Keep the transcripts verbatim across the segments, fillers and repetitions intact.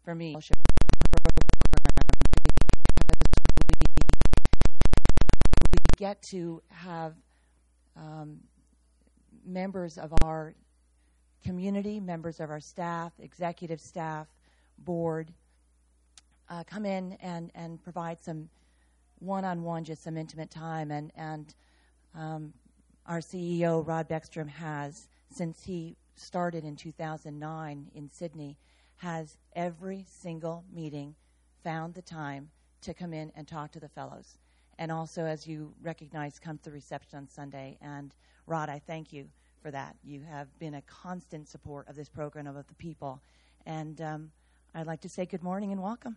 for me. We get to have um, members of our community, members of our staff, executive staff, board, uh, come in and, and provide some one-on-one, just some intimate time. And, and um, our C E O, Rod Beckstrom, has, since he started in two thousand nine in Sydney, has every single meeting found the time to come in and talk to the fellows. And also, as you recognize, come to the reception on Sunday. And Rod, I thank you for that. You have been a constant support of this program, of the people. And um, I'd like to say good morning and welcome.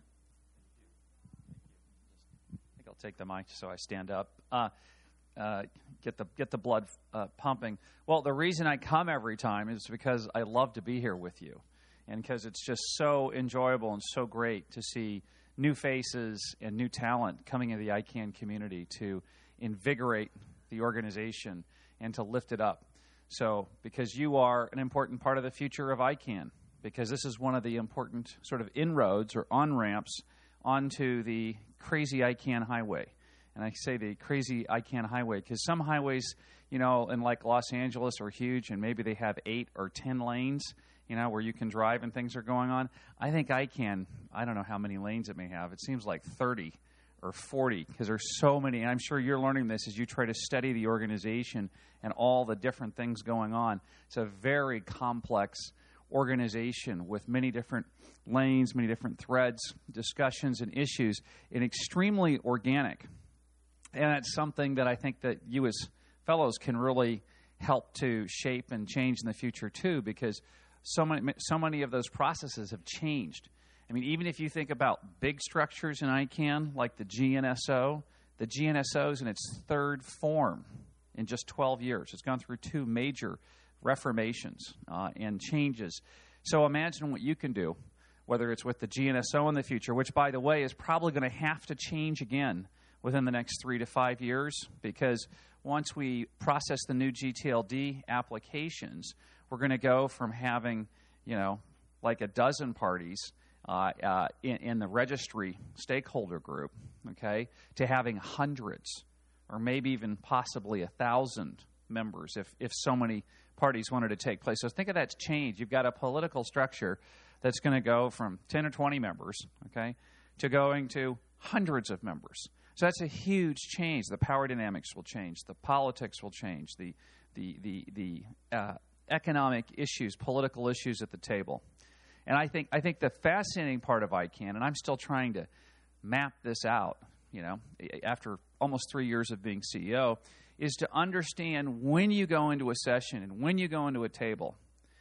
I think I'll take the mic so I stand up. Uh, uh, get the get the blood uh, pumping. Well, the reason I come every time is because I love to be here with you, and because it's just so enjoyable and so great to see new faces and new talent coming into the I CANN community to invigorate the organization and to lift it up. So, because you are an important part of the future of I CANN, because this is one of the important sort of inroads or on-ramps onto the crazy I CANN highway. And I say the crazy I CANN highway because some highways, you know, in like Los Angeles are huge, and maybe they have eight or ten lanes, you know, where you can drive and things are going on. I think I CANN, I don't know how many lanes it may have. It seems like thirty or forty, because there's so many. And I'm sure you're learning this as you try to study the organization and all the different things going on. It's a very complex organization with many different lanes, many different threads, discussions, and issues, and extremely organic. And that's something that I think that you as fellows can really help to shape and change in the future too, because so many, so many of those processes have changed. I mean, even if you think about big structures in I CANN, like the G N S O, the G N S O is in its third form in just twelve years. It's gone through two major reformations uh, and changes. So imagine what you can do, whether it's with the G N S O in the future, which, by the way, is probably going to have to change again within the next three to five years, because once we process the new G T L D applications, we're going to go from having, you know, like a dozen parties uh, uh, in, in the registry stakeholder group, okay, to having hundreds or maybe even possibly a thousand members if, if so many parties wanted to take place. So think of that change. You've got a political structure that's going to go from ten or twenty members, okay, to going to hundreds of members. So that's a huge change. The power dynamics will change. The politics will change. The the the the uh, economic issues, political issues at the table. And I think I think the fascinating part of I CANN, and I'm still trying to map this out, you know, after almost three years of being C E O, is to understand when you go into a session and when you go into a table,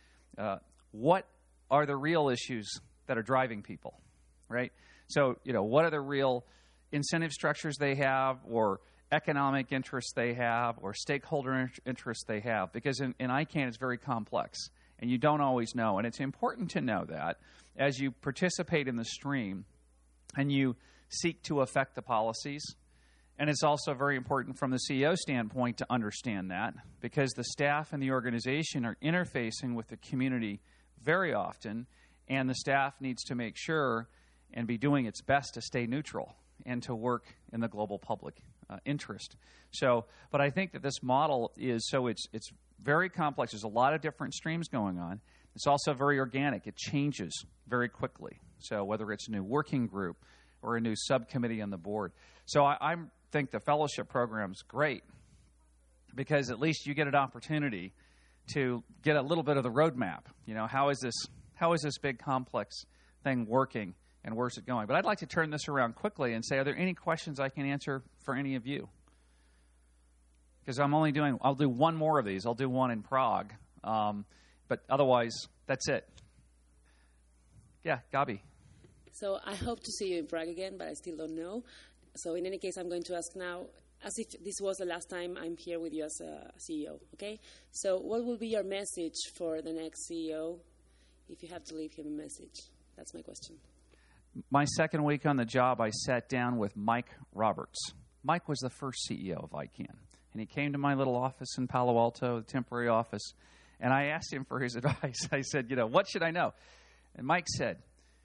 uh, what are the real issues that are driving people, right? So, you know, what are the real incentive structures they have, or economic interests they have, or stakeholder interests they have? Because in, in I CANN, it's very complex, and you don't always know. And it's important to know that as you participate in the stream and you seek to affect the policies. And it's also very important from the C E O standpoint to understand that, because the staff and the organization are interfacing with the community very often, and the staff needs to make sure and be doing its best to stay neutral and to work in the global public uh, interest. So, but I think that this model is, so it's it's very complex. There's a lot of different streams going on. It's also very organic. It changes very quickly. So whether it's a new working group or a new subcommittee on the board. So I I'm, think the fellowship program's great, because at least you get an opportunity to get a little bit of the roadmap. You know, how is this, how is this big complex thing working? And where's it going? But I'd like to turn this around quickly and say, are there any questions I can answer for any of you? Because I'm only doing, I'll do one more of these. I'll do one in Prague. Um, but otherwise, that's it. Yeah, Gabi. So I hope to see you in Prague again, but I still don't know. So in any case, I'm going to ask now, as if this was the last time I'm here with you as a C E O, okay? So what will be your message for the next C E O if you have to leave him a message? That's my question. My second week on the job, I sat down with Mike Roberts. Mike was the first C E O of I CANN, and he came to my little office in Palo Alto, the temporary office, and I asked him for his advice. I said, you know, what should I know? And Mike said,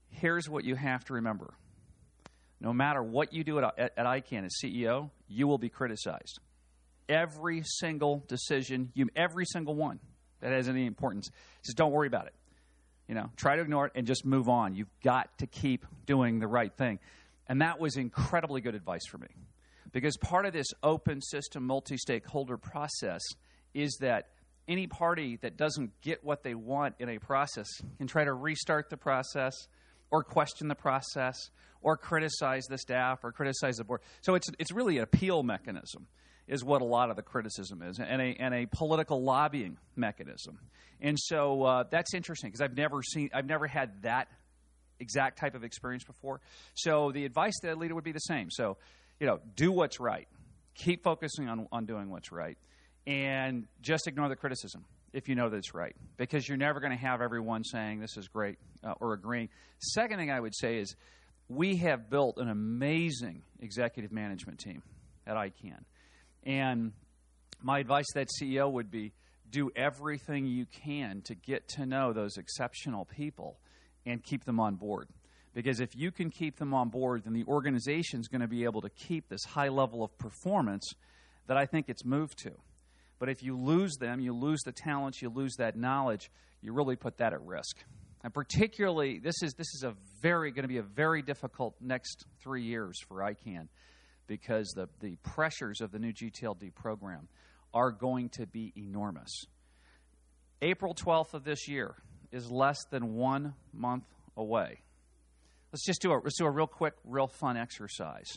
here's what you have to remember. No matter what you do at, at, at I CANN as C E O, you will be criticized. Every single decision, you, every single one that has any importance, just don't worry about it. You know, try to ignore it and just move on. You've got to keep doing the right thing. And that was incredibly good advice for me. Because part of this open system multi-stakeholder process is that any party that doesn't get what they want in a process can try to restart the process or question the process or criticize the staff or criticize the board. So it's it's really an appeal mechanism is what a lot of the criticism is, and a, and a political lobbying mechanism. And so uh, that's interesting because I've never seen, I've never had that exact type of experience before. So the advice that I'd lead would be the same. So, you know, do what's right. Keep focusing on, on doing what's right. And just ignore the criticism if you know that it's right, because you're never going to have everyone saying this is great uh, or agreeing. Second thing I would say is we have built an amazing executive management team at I CANN. And my advice to that C E O would be do everything you can to get to know those exceptional people and keep them on board. Because if you can keep them on board, then the organization is going to be able to keep this high level of performance that I think it's moved to. But if you lose them, you lose the talents, you lose that knowledge, you really put that at risk. And particularly, this is this is a very going to be a very difficult next three years for I CANN, because the, the pressures of the new G T L D program are going to be enormous. April twelfth of this year is less than one month away. Let's just do a, let's do a real quick, real fun exercise.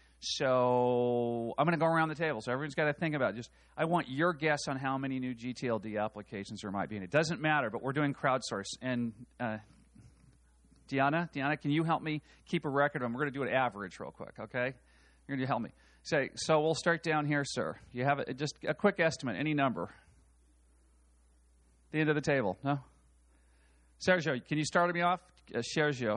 So I'm going to go around the table. So everyone's got to think about it. Just I want your guess on how many new G T L D applications there might be. And it doesn't matter, but we're doing crowdsource. And uh, Deanna, Deanna, can you help me keep a record of them? We're going to do an average real quick, okay? You're going to help me. Say, so we'll start down here, sir. You have a, just a quick estimate, any number. The end of the table, no? Sergio, can you start me off? Uh, Sergio.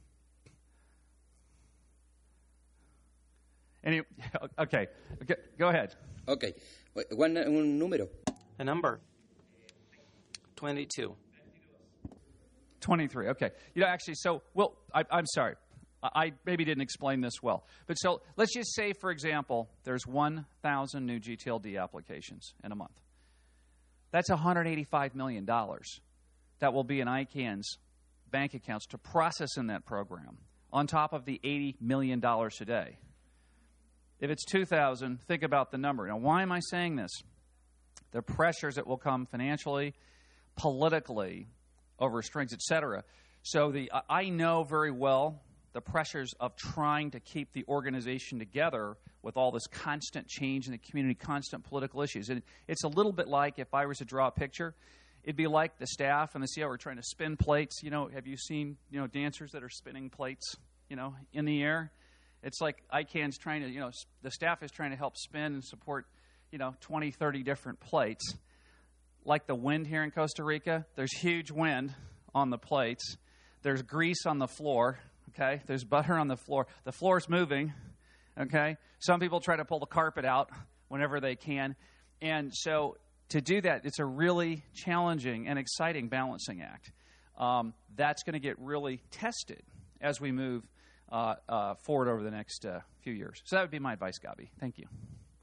Any, okay. okay, go ahead. Okay, one, un número. A number. twenty-two. twenty-three, okay. You know, actually, so, well, I, I'm sorry. I maybe didn't explain this well. But so let's just say, for example, there's one thousand new G T L D applications in a month. That's one hundred eighty-five million dollars that will be in I CANN's bank accounts to process in that program, on top of the eighty million dollars today. If it's two thousand, think about the number. Now, why am I saying this? The pressures that will come financially, politically, over strings, et cetera. So the I know very well the pressures of trying to keep the organization together with all this constant change in the community, constant political issues. And it's a little bit like, if I was to draw a picture, it'd be like the staff and the C E O are trying to spin plates. You know, have you seen, you know, dancers that are spinning plates, you know, in the air? It's like I CANN's trying to, you know, the staff is trying to help spin and support, you know, twenty, thirty different plates. Like the wind here in Costa Rica, there's huge wind on the plates. There's grease on the floor, okay? There's butter on the floor. The floor's moving, okay? Some people try to pull the carpet out whenever they can. And so to do that, it's a really challenging and exciting balancing act. Um, that's going to get really tested as we move Uh, uh, forward over the next uh, few years. So that would be my advice, Gabi. Thank you.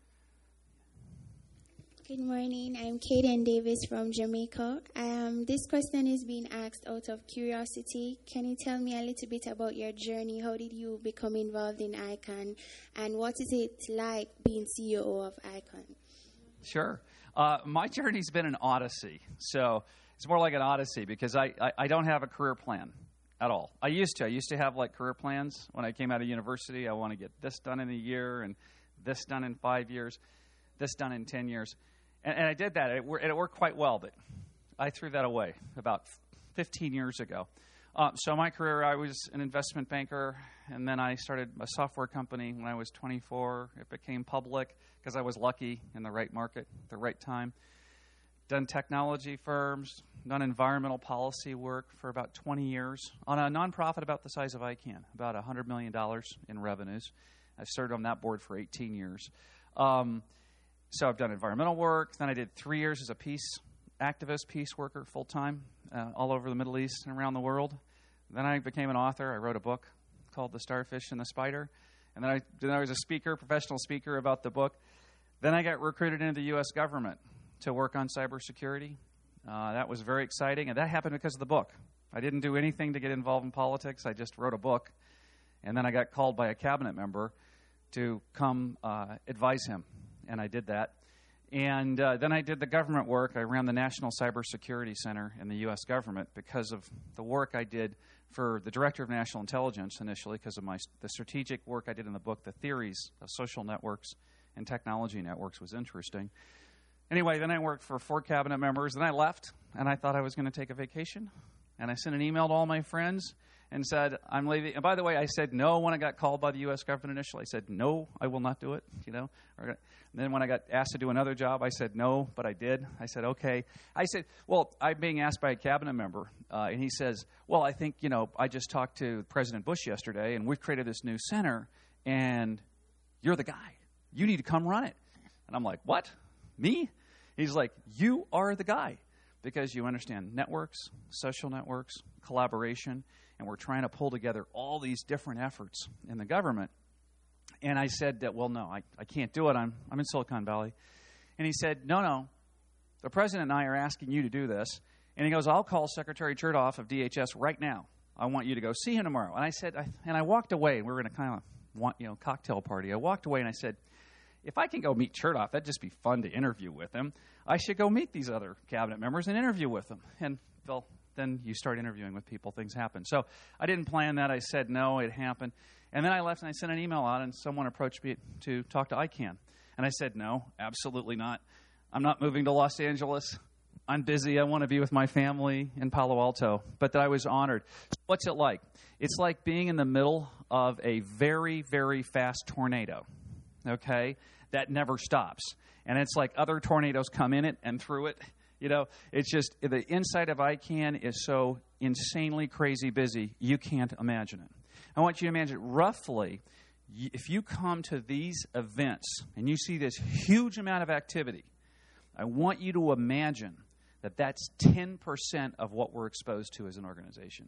Good morning. I'm Kaden Davis from Jamaica. Um, this question is being asked out of curiosity. Can you tell me a little bit about your journey? How did you become involved in I CANN? And what is it like being C E O of I CANN? Sure. Uh, my journey's been an odyssey. So it's more like an odyssey because I, I, I don't have a career plan at all. I used to. I used to have like career plans when I came out of university. I want to get this done in a year and this done in five years, this done in ten years. And, and I did that. It, it worked quite well, but I threw that away about fifteen years ago. Uh, so my career, I was an investment banker, and then I started a software company when I was twenty-four. It became public because I was lucky in the right market, the right time. Done technology firms, done environmental policy work for about twenty years on a nonprofit about the size of I CANN, about one hundred million dollars in revenues. I served on that board for eighteen years. Um, so I've done environmental work. Then I did three years as a peace activist, peace worker, full-time, uh, all over the Middle East and around the world. Then I became an author. I wrote a book called The Starfish and the Spider. And then I, then I was a speaker, professional speaker about the book. Then I got recruited into the U S government to work on cybersecurity. Uh, that was very exciting, and that happened because of the book. I didn't do anything to get involved in politics. I just wrote a book, and then I got called by a cabinet member to come uh, advise him, and I did that. And uh, then I did the government work. I ran the National Cybersecurity Center in the U S government because of the work I did for the Director of National Intelligence initially, because of my the strategic work I did in the book. The theories of social networks and technology networks was interesting. Anyway, then I worked for four cabinet members. Then I left, and I thought I was going to take a vacation. And I sent an email to all my friends and said, I'm leaving. And by the way, I said no when I got called by the U S government initially. I said, no, I will not do it, you know. And then when I got asked to do another job, I said no, but I did. I said, okay. I said, well, I'm being asked by a cabinet member, uh, and he says, well, I think, you know, I just talked to President Bush yesterday, and we've created this new center, and you're the guy. You need to come run it. And I'm like, what? Me? He's like, you are the guy, because you understand networks, social networks, collaboration, and we're trying to pull together all these different efforts in the government. And I said that, well, no, I, I can't do it. I'm, I'm in Silicon Valley. And he said, no, no, the president and I are asking you to do this. And he goes, I'll call Secretary Chertoff of D H S right now. I want you to go see him tomorrow. And I said, I, and I walked away. We were in a kind of want, you know, cocktail party. I walked away and I said, if I can go meet Chertoff, that'd just be fun to interview with him. I should go meet these other cabinet members and interview with them. And, well, then you start interviewing with people, things happen. So I didn't plan that. I said no, it happened. And then I left and I sent an email out, and someone approached me to talk to ICANN. And I said, no, absolutely not. I'm not moving to Los Angeles. I'm busy. I want to be with my family in Palo Alto. But that I was honored. So what's it like? It's like being in the middle of a very, very fast tornado, okay, that never stops. And it's like other tornadoes come in it and through it. You know, it's just the inside of ICANN is so insanely crazy busy, you can't imagine it. I want you to imagine roughly, if you come to these events and you see this huge amount of activity, I want you to imagine that that's ten percent of what we're exposed to as an organization.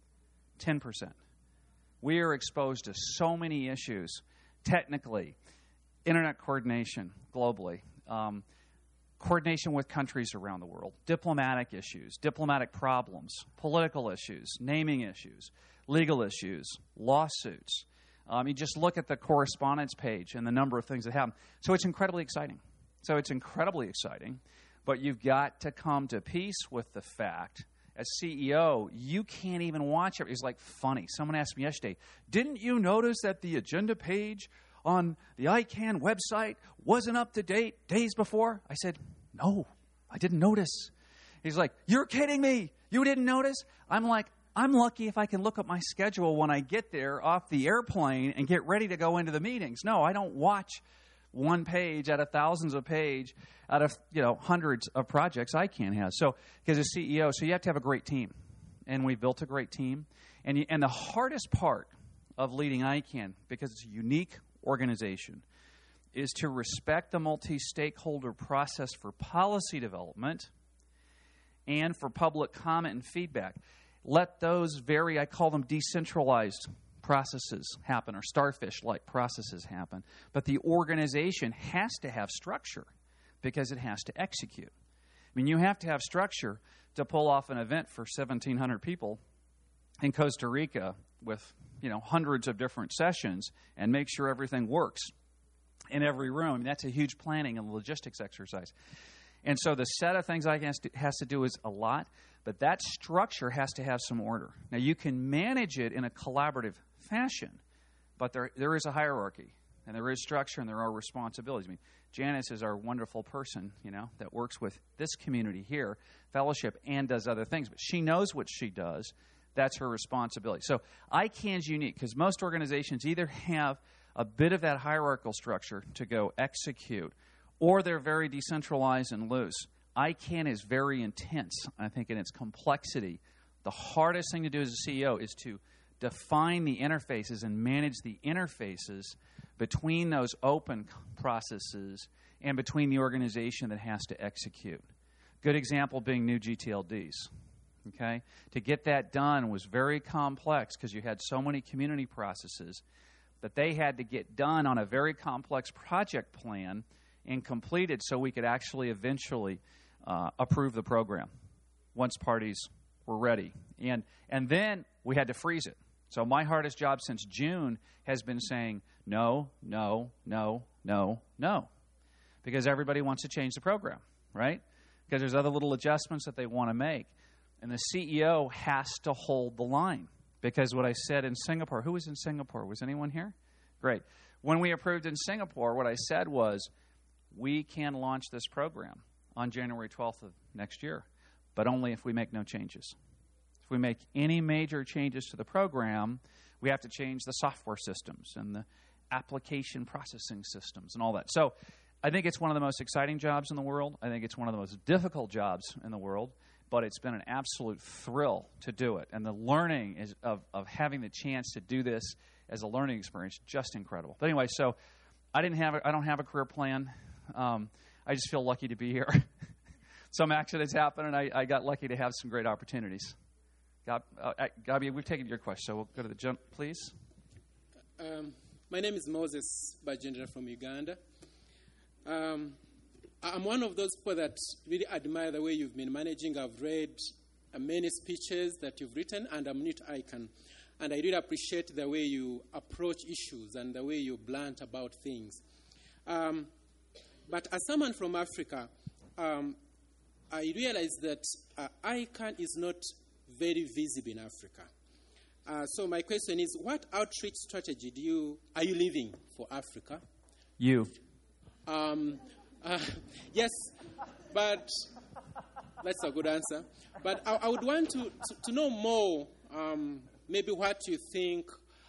ten percent. We are exposed to so many issues, technically, internet coordination globally, um, coordination with countries around the world, diplomatic issues, diplomatic problems, political issues, naming issues, legal issues, lawsuits. Um, you just look at the correspondence page and the number of things that happen. So it's incredibly exciting. So it's incredibly exciting, but you've got to come to peace with the fact, as C E O, you can't even watch it. It's like funny. Someone asked me yesterday, didn't you notice that the agenda page on the ICANN website wasn't up to date days before? I said, no, I didn't notice. He's like, you're kidding me. You didn't notice? I'm like, I'm lucky if I can look at my schedule when I get there off the airplane and get ready to go into the meetings. No, I don't watch one page out of thousands of page out of, you know, hundreds of projects ICANN has. So, because as C E O, so you have to have a great team. And we built a great team. And, you, and the hardest part of leading ICANN, because it's a unique organization, is to respect the multi-stakeholder process for policy development and for public comment and feedback. Let those very, I call them decentralized processes happen, or starfish-like processes happen. But the organization has to have structure because it has to execute. I mean, you have to have structure to pull off an event for seventeen hundred people in Costa Rica with, you know, hundreds of different sessions and make sure everything works in every room. I mean, that's a huge planning and logistics exercise. And so the set of things I guess has to do is a lot, but that structure has to have some order. Now, you can manage it in a collaborative fashion, but there there is a hierarchy, and there is structure, and there are responsibilities. I mean, Janice is our wonderful person, you know, that works with this community here, fellowship, and does other things, but she knows what she does. That's her responsibility. So ICANN's unique because most organizations either have a bit of that hierarchical structure to go execute, or they're very decentralized and loose. ICANN is very intense, I think, in its complexity. The hardest thing to do as a C E O is to define the interfaces and manage the interfaces between those open processes and between the organization that has to execute. Good example being new G T L Ds. okay? To get that done was very complex because you had so many community processes that they had to get done on a very complex project plan and completed so we could actually eventually uh, approve the program once parties were ready. And, and then we had to freeze it. So my hardest job since June has been saying no, no, no, no, no, because everybody wants to change the program, right? Because there's other little adjustments that they want to make. And the C E O has to hold the line. Because what I said in Singapore, who was in Singapore? Was anyone here? Great. When we approved in Singapore, what I said was, we can launch this program on January twelfth of next year, but only if we make no changes. If we make any major changes to the program, we have to change the software systems and the application processing systems and all that. So I think it's one of the most exciting jobs in the world. I think it's one of the most difficult jobs in the world, but it's been an absolute thrill to do it. And the learning is of, of having the chance to do this as a learning experience, just incredible. But anyway, so I didn't have a, I don't have a career plan. Um, I just feel lucky to be here. Some accidents happen, and I, I got lucky to have some great opportunities. Gab, uh, Gabi, we've taken your question, so we'll go to the jump, please. Um, my name is Moses Bajendra from Uganda. Um, I'm one of those people that really admire the way you've been managing. I've read uh, many speeches that you've written, and I'm new to ICANN. And I really appreciate the way you approach issues and the way you're blunt about things. Um, but as someone from Africa, um, I realize that uh, ICANN is not very visible in Africa. Uh, so my question is, what outreach strategy do you are you leaving for Africa? You. Um, uh, yes, but that's a good answer. But I, I would want to, to, to know more, um, maybe what you think,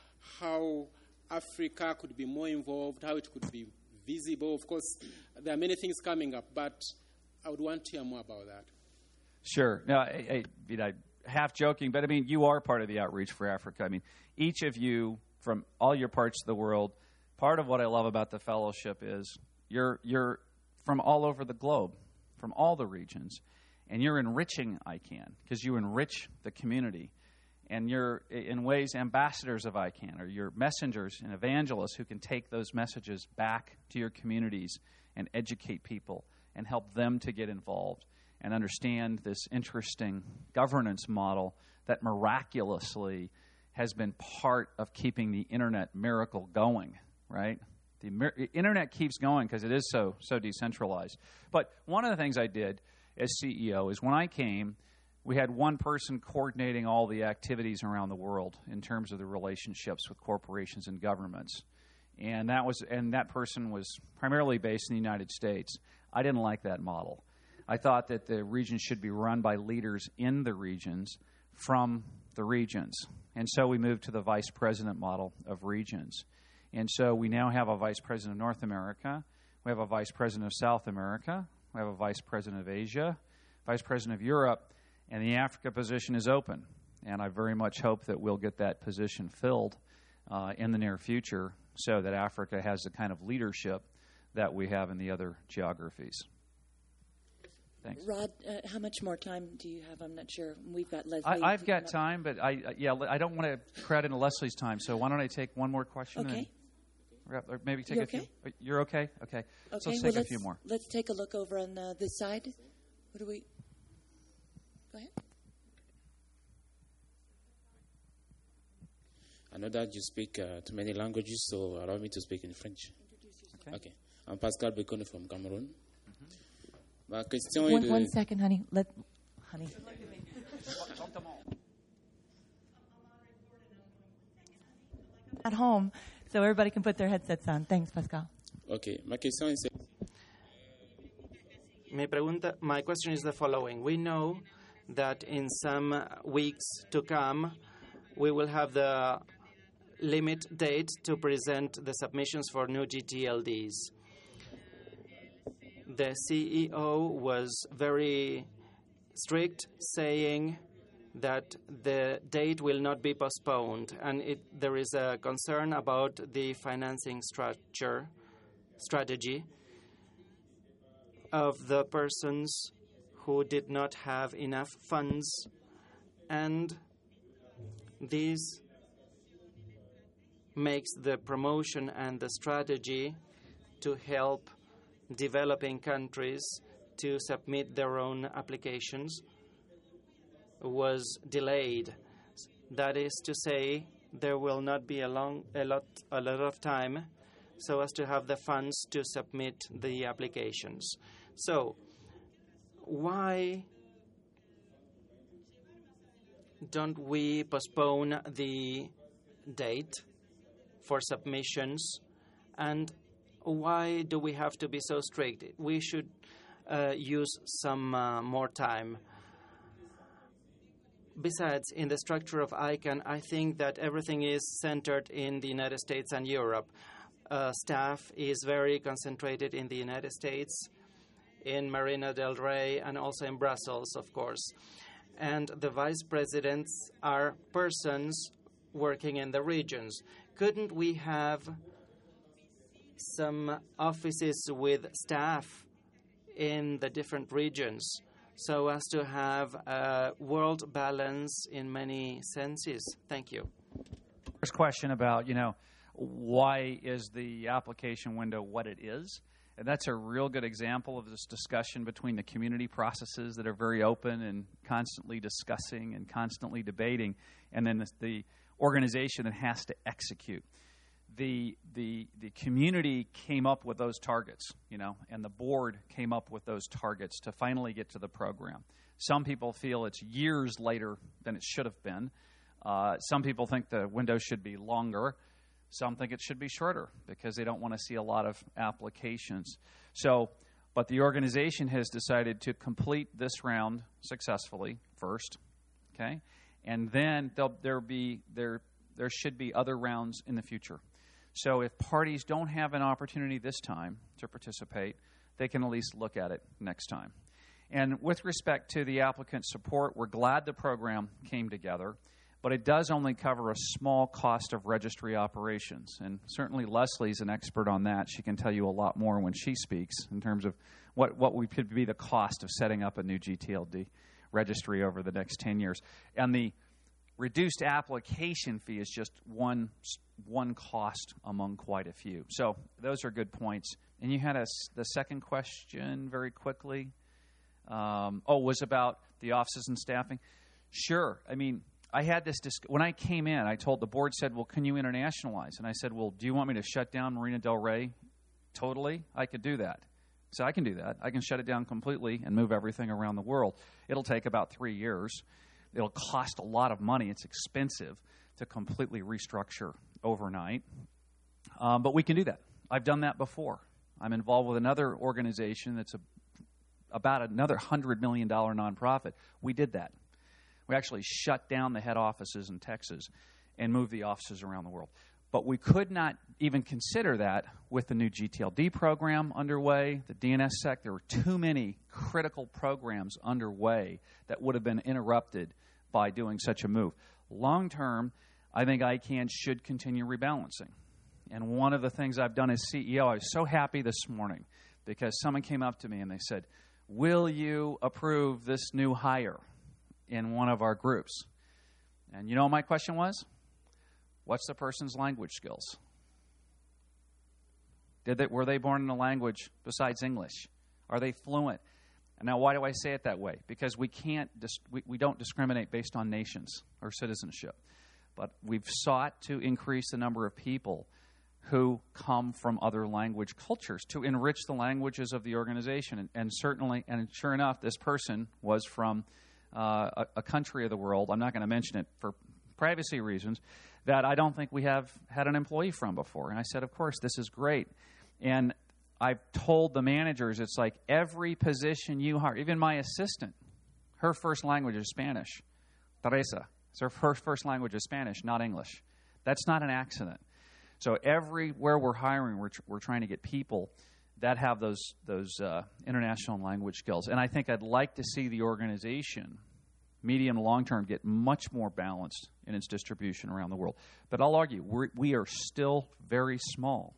how Africa could be more involved, how it could be visible. Of course, there are many things coming up, but I would want to hear more about that. Sure. No, I, I, you know, half joking, but I mean, you are part of the outreach for Africa. I mean, each of you from all your parts of the world, part of what I love about the fellowship is you're you're from all over the globe, from all the regions, and you're enriching ICANN because you enrich the community. And you're, in ways, ambassadors of ICANN, or you're messengers and evangelists who can take those messages back to your communities and educate people and help them to get involved and understand this interesting governance model that miraculously has been part of keeping the internet miracle going, right? The mir- internet keeps going because it is so so decentralized. But one of the things I did as C E O is when I came, we had one person coordinating all the activities around the world in terms of the relationships with corporations and governments. And that was and that person was primarily based in the United States. I didn't like that model. I thought that the regions should be run by leaders in the regions from the regions. And so we moved to the vice president model of regions. And so we now have a vice president of North America. We have a vice president of South America. We have a vice president of Asia, vice president of Europe, and the Africa position is open. And I very much hope that we'll get that position filled uh, in the near future so that Africa has the kind of leadership that we have in the other geographies. Thanks. Rod, uh, how much more time do you have? I'm not sure. We've got Leslie. I, I've got time, but I uh, yeah, I don't want to crowd into Leslie's time. So why don't I take one more question? Okay. And wrap, or maybe take you a okay? few. You're okay? Okay. Okay. So let's well, take let's, a few more. Let's take a look over on uh, this side. What do we? Go ahead. I know that you speak uh, too many languages, so allow me to speak in French. Okay. Okay. I'm Pascal Bekone from Cameroon. Ma question One, est de... one second, honey. Let, honey. At home, so everybody can put their headsets on. Thanks, Pascal. Okay. Ma question est... Mi pregunta, my question is the following. We know that in some weeks to come, we will have the limit date to present the submissions for new G T L Ds. The C E O was very strict, saying that the date will not be postponed, and it, there is a concern about the financing structure, strategy of the persons who did not have enough funds And this makes the promotion and the strategy to help developing countries to submit their own applications was delayed. That is to say, there will not be a long, a lot, a lot of time so as to have the funds to submit the applications. So, why don't we postpone the date for submissions, and why do we have to be so strict? We should uh, use some uh, more time. Besides, in the structure of I CAN, I think that everything is centered in the United States and Europe. Uh, staff is very concentrated in the United States, in Marina del Rey, and also in Brussels, of course. And the vice presidents are persons working in the regions. Couldn't we have some offices with staff in the different regions so as to have a world balance in many senses? Thank you. First question about, you know, why is the application window what it is? And that's a real good example of this discussion between the community processes that are very open and constantly discussing and constantly debating, and then the, the organization that has to execute. The, the, the community came up with those targets, you know, and the board came up with those targets to finally get to the program. Some people feel it's years later than it should have been. Uh, some people think the window should be longer. Some think it should be shorter because they don't want to see a lot of applications. So, but the organization has decided to complete this round successfully first, okay? And then there be there there should be other rounds in the future. So if parties don't have an opportunity this time to participate, they can at least look at it next time. And with respect to the applicant support, we're glad the program came together, but it does only cover a small cost of registry operations. And certainly Leslie's an expert on that. She can tell you a lot more when she speaks in terms of what, what would could be the cost of setting up a new G T L D registry over the next ten years. And the reduced application fee is just one one cost among quite a few. So those are good points. And you had a, the second question very quickly. Um, oh, was about the offices and staffing. Sure. I mean, I had this dis- when I came in. I told the board said, "Well, can you internationalize?" And I said, "Well, do you want me to shut down Marina del Rey totally?" I could do that. So I can do that. I can shut it down completely and move everything around the world. It'll take about three years. It'll cost a lot of money. It's expensive to completely restructure overnight. Um, but we can do that. I've done that before. I'm involved with another organization that's a, about another one hundred million dollars nonprofit. We did that. We actually shut down the head offices in Texas and moved the offices around the world. But we could not even consider that with the new G T L D program underway, the D N S S E C. There were too many critical programs underway that would have been interrupted by doing such a move. Long term, I think I CAN should continue rebalancing. And one of the things I've done as C E O, I was so happy this morning because someone came up to me and they said, "Will you approve this new hire in one of our groups?" And you know what my question was? What's the person's language skills? Did they, were they born in a language besides English? Are they fluent? And now, why do I say it that way? Because we can't, dis- we, we don't discriminate based on nations or citizenship. But we've sought to increase the number of people who come from other language cultures to enrich the languages of the organization. And, and certainly, and sure enough, this person was from uh, a, a country of the world. I'm not going to mention it for privacy reasons, that I don't think we have had an employee from before. And I said, of course, this is great. And I've told the managers, it's like every position you hire, even my assistant, her first language is Spanish. Teresa, her first, first language is Spanish, not English. That's not an accident. So everywhere we're hiring, we're, tr- we're trying to get people that have those, those uh, international language skills. And I think I'd like to see the organization, medium and long term, get much more balanced in its distribution around the world. But I'll argue, we're, we are still very small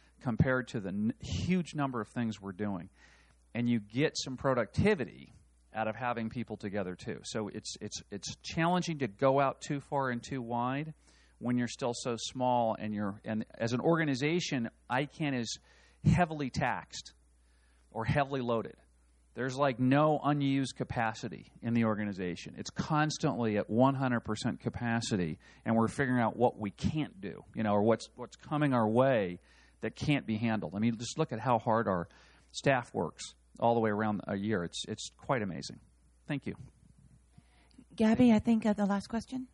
compared to the n- huge number of things we're doing. And you get some productivity out of having people together too. So it's it's it's challenging to go out too far and too wide when you're still so small, and you're and as an organization, I CAN is heavily taxed or heavily loaded. There's like no unused capacity in the organization. It's constantly at one hundred percent capacity, and we're figuring out what we can't do, you know, or what's what's coming our way that can't be handled. I mean, just look at how hard our staff works all the way around a year. It's it's quite amazing. Thank you. Gabby, I think uh, the last question.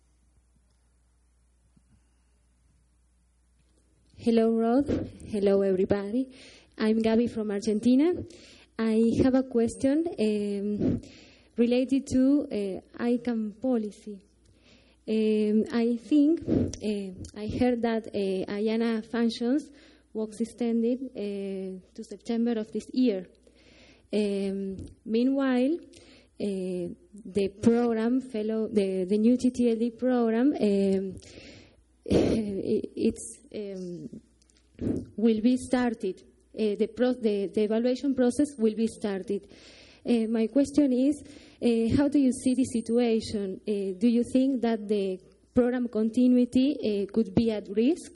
Hello, Rod. Hello, everybody. I'm Gabby from Argentina. I have a question um, related to uh, I CAN policy. Um, I think uh, I heard that uh, AYANA functions was extended uh, to September of this year. Um, meanwhile, uh, the program, fellow, the, the new T T L D program, um, it's um, will be started. Uh, the, pro- the the evaluation process will be started. Uh, my question is, uh, how do you see the situation? Uh, do you think that the program continuity uh, could be at risk?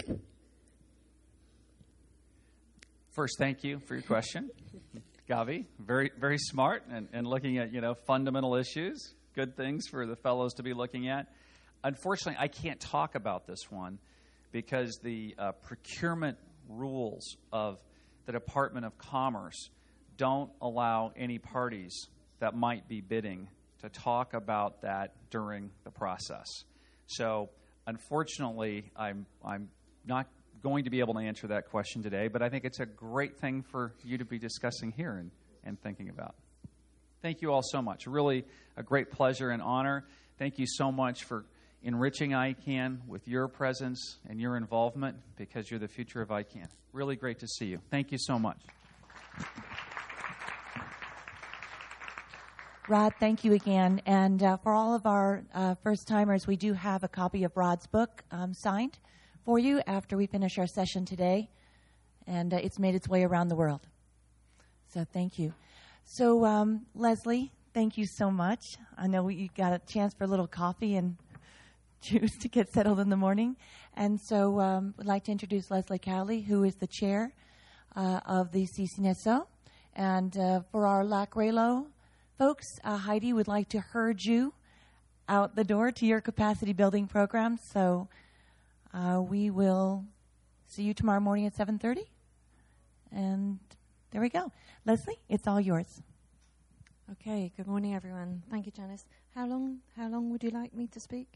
First, thank you for your question, Gavi. Very, very smart, and, and looking at, you know, fundamental issues. Good things for the fellows to be looking at. Unfortunately, I can't talk about this one because the uh, procurement rules of the Department of Commerce don't allow any parties that might be bidding to talk about that during the process. So, unfortunately, I'm I'm not going to be able to answer that question today, but I think it's a great thing for you to be discussing here and, and thinking about. Thank you all so much. Really a great pleasure and honor. Thank you so much for enriching I CAN with your presence and your involvement, because you're the future of I CAN. Really great to see you. Thank you so much. Rod, thank you again. And uh, for all of our uh, first-timers, we do have a copy of Rod's book um, signed for you after we finish our session today. And uh, it's made its way around the world. So thank you. So, um, Leslie, thank you so much. I know you got a chance for a little coffee and juice to get settled in the morning. And so um, we'd like to introduce Leslie Cowley, who is the chair uh, of the C C N S O. And uh, for our Lac Relo folks, uh, Heidi would like to herd you out the door to your capacity building program. So uh, we will see you tomorrow morning at seven thirty. And there we go. Leslie, it's all yours. Okay, good morning, everyone. Thank you, Janice. How long, how long would you like me to speak?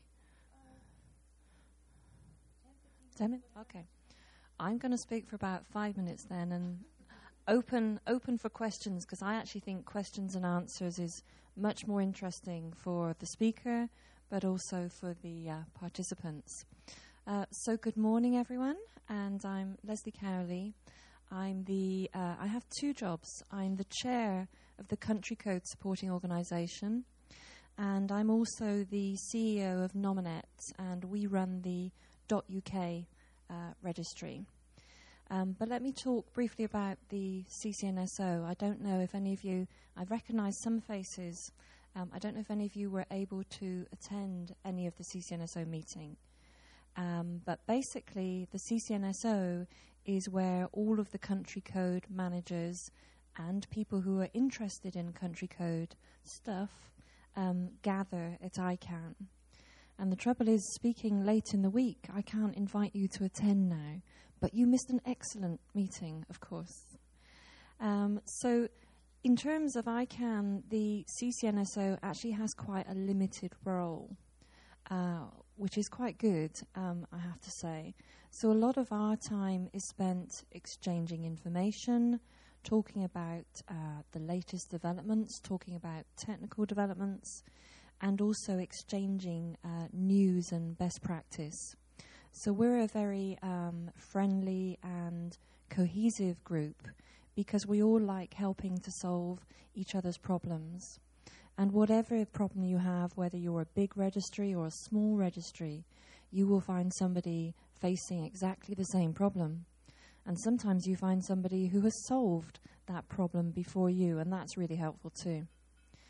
Ten minutes? Okay. I'm going to speak for about five minutes then, and open open for questions, because I actually think questions and answers is much more interesting for the speaker, but also for the uh, participants. Uh, so good morning, everyone, and I'm Leslie Cowley. I'm the, uh, I have two jobs. I'm the chair of the Country Code Supporting Organisation, and I'm also the C E O of Nominet, and we run the .uk uh, registry. Um, but let me talk briefly about the C C N S O. I don't know if any of you, I recognise some faces. Um, I don't know if any of you were able to attend any of the C C N S O meeting. Um, but basically, the C C N S O is where all of the country code managers and people who are interested in country code stuff um, gather at I CAN. And the trouble is, speaking late in the week, I can't invite you to attend now. But you missed an excellent meeting, of course. Um, so in terms of I CAN, the C C N S O actually has quite a limited role, uh, which is quite good, um, I have to say. So a lot of our time is spent exchanging information, talking about uh, the latest developments, talking about technical developments, and also exchanging uh, news and best practice. So we're a very um, friendly and cohesive group because we all like helping to solve each other's problems. And whatever problem you have, whether you're a big registry or a small registry, you will find somebody facing exactly the same problem. And sometimes you find somebody who has solved that problem before you, and that's really helpful too.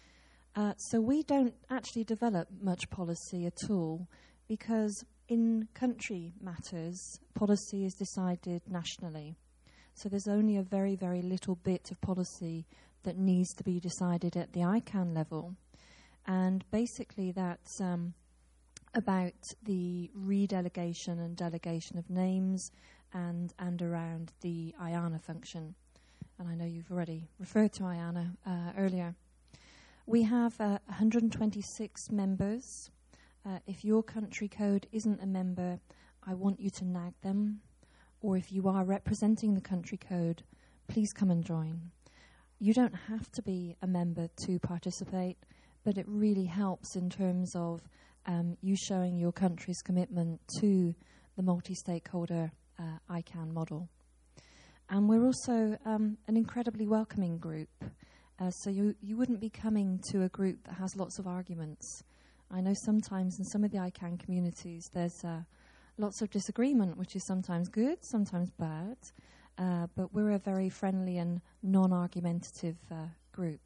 Uh, so we don't actually develop much policy at all, because in country matters, policy is decided nationally. So there's only a very, very little bit of policy that needs to be decided at the I CAN level. And basically that's um, about the redelegation and delegation of names and, and around the I A N A function. And I know you've already referred to I A N A uh, earlier. We have uh, one hundred twenty-six members. Uh, if your country code isn't a member, I want you to nag them. Or if you are representing the country code, please come and join. You don't have to be a member to participate, but it really helps in terms of um, you showing your country's commitment to the multi-stakeholder uh, I CAN model. And we're also um, an incredibly welcoming group. Uh, so you, you wouldn't be coming to a group that has lots of arguments. I know sometimes in some of the I CAN communities there's uh, lots of disagreement, which is sometimes good, sometimes bad. Uh, but we're a very friendly and non-argumentative uh, group.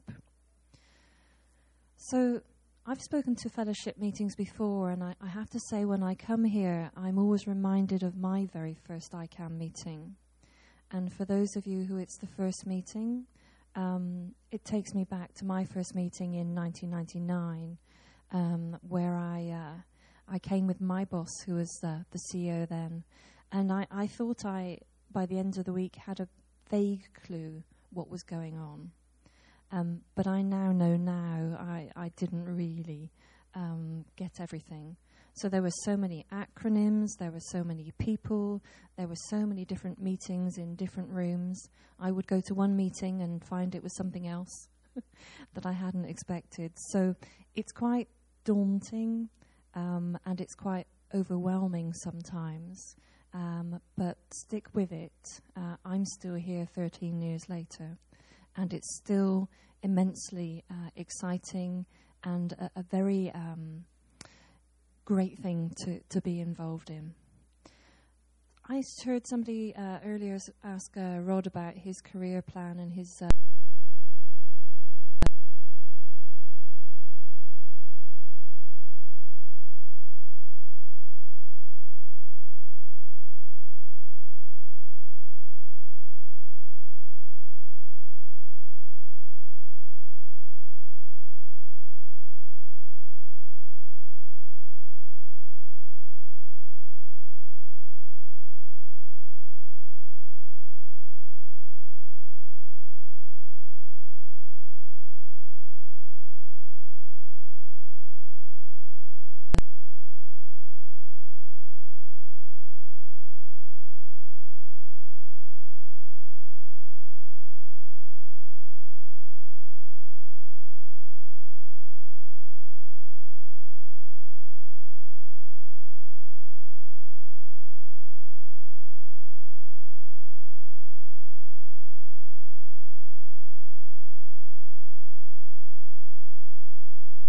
So I've spoken to fellowship meetings before, and I, I have to say when I come here, I'm always reminded of my very first I CAN meeting. And for those of you who it's the first meeting, um, it takes me back to my first meeting in nineteen ninety-nine, um, where I uh, I came with my boss, who was uh, the C E O then, and I, I thought I, by the end of the week, had a vague clue what was going on. Um, but I now know now I, I didn't really um, get everything. So there were so many acronyms, there were so many people, there were so many different meetings in different rooms. I would go to one meeting and find it was something else that I hadn't expected. So it's quite daunting um, and it's quite overwhelming sometimes. Um, but stick with it. Uh, I'm still here thirteen years later, and it's still immensely uh, exciting and a, a very um, great thing to, to be involved in. I heard somebody uh, earlier ask uh, Rod about his career plan and his uh,